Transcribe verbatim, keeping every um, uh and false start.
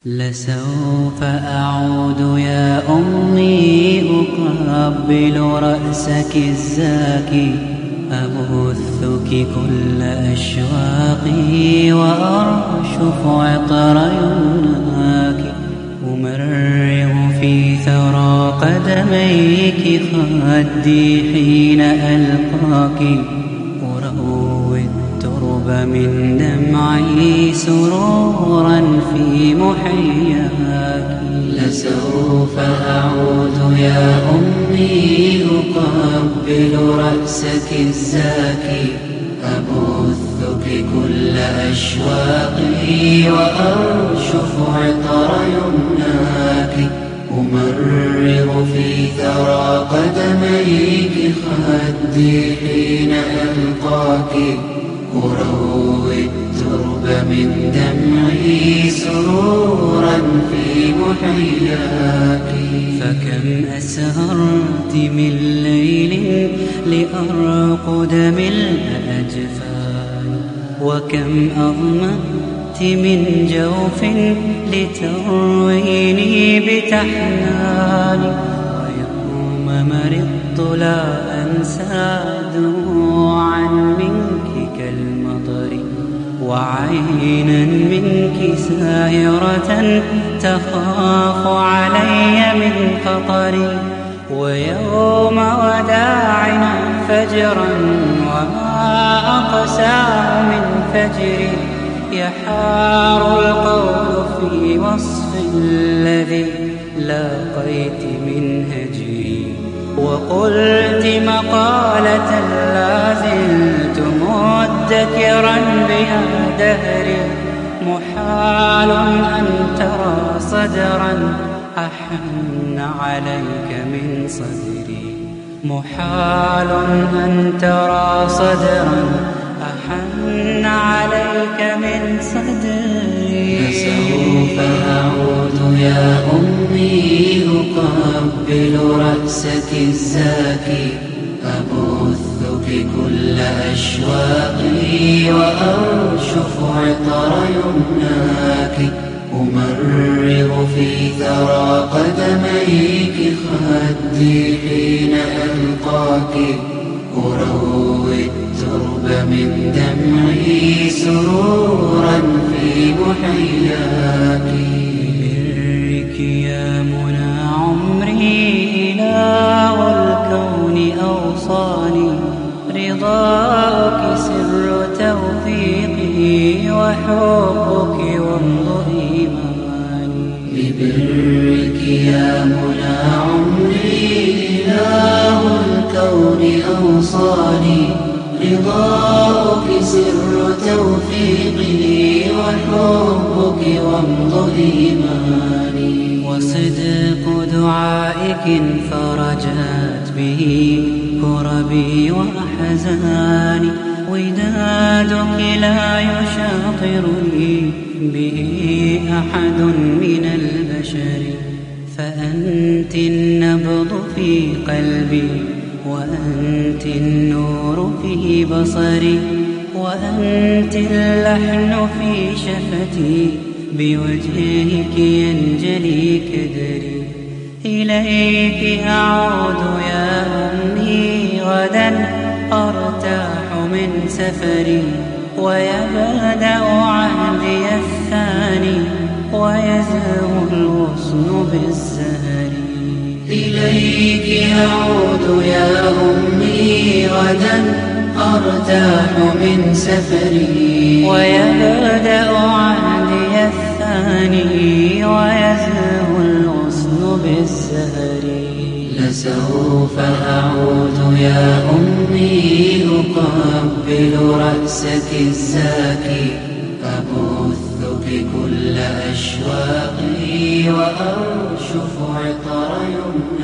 لسوف أعود يا أمي أقبل رأسك الزاكي، أبثك كل أشواقي وأرشف عطر يمناك، أمرغ في ثرى قدميك خدي حين ألقاك، أروي الترب من دمعي سرورا في محياك. لسوف أعود يا أمي أقبل رأسك الزاكي، أبثك كل أشواقي وأرشف عطر يمناك، أمرغ في ثرى قدميك خدي حين ألقاك، أروي الترب من دمعي سرورا في محياك. فكم أسهرت من ليل لأرقد ملء أجفان، وكم أظمأت من جوف لترويني بتحناني، ويوم مرضت لا أنسى دموعا منك كالمطر، وعينا منك ساهرة تخاف علي من خطري، ويوم وداعنا فجرا وما أقساه من فجري، يحار القول في وصف الذي لاقيت من هجري، وقلت مقالة لا زلت مدكرا بها دهري، محال أن ترى صدرا أحن عليك من صدري، محال أن ترى صدرا أحن عليك من صدري. فسوف أعود يا أمي أقبل رأسك الزاكي، أبثك كل أشواقي وأرشف عطر يمناك، أمرغ في ثرى قدميك خدي حين ألقاك، أروي الترب من دمعي سرورا في محياك. ببرك يا منى عمري إله الكون أوصاني، رضاك سر توفيقي وحبك وامض إيماني. ببرك يا منى عمري إله الكون أوصاني، رضاك سر توفيقي وحبك وامض إيماني. وصدق دعائك فرجت به كربي وأحزاني، ودادك لا يشاطرني به أحد من البشر، فأنت النبض في قلبي، وأنت النور في بصري، وأنت اللحن في شفتي، بوجهك ينجلي كدري. إليك أعود يا أمي غدا أرتاح من سفري، ويبدأ عهدي الثاني، ويزهو الغصن بالزهر. إليك أعود يا أمي غدا أرتاح من سفري، ويبدأ عهدي الثاني، ويزهو الغصن بالزهر. لسوف أعود يا أمي أقبل رأسك الزاكي، أبثك كل أشواقي وأرشف عطر يمناك.